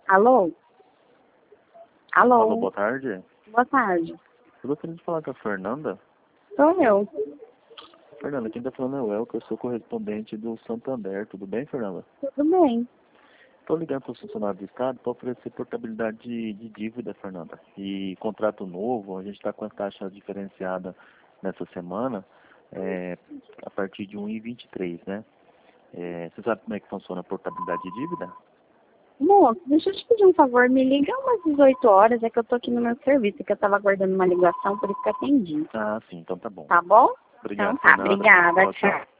Alô? Alô? Alô, boa tarde. Boa tarde. Eu gostaria de falar com a Fernanda. Sou eu. Fernanda, quem está falando é o Elker, eu sou correspondente do Santander. Tudo bem, Fernanda? Tudo bem. Estou ligando para o funcionário do Estado para oferecer portabilidade de dívida, Fernanda. E contrato novo, a gente está com a taxa diferenciada nessa semana, a partir de 1,23, né? Você sabe como é que funciona a portabilidade de dívida? Moço, deixa eu te pedir um favor. Me liga umas 18 horas, é que eu tô aqui no meu serviço, que eu tava aguardando uma ligação, por isso que eu atendi. Ah, sim, então tá bom. Tá bom? Obrigado, Então tá, Fernanda. obrigada. Tchau, tchau. Tchau.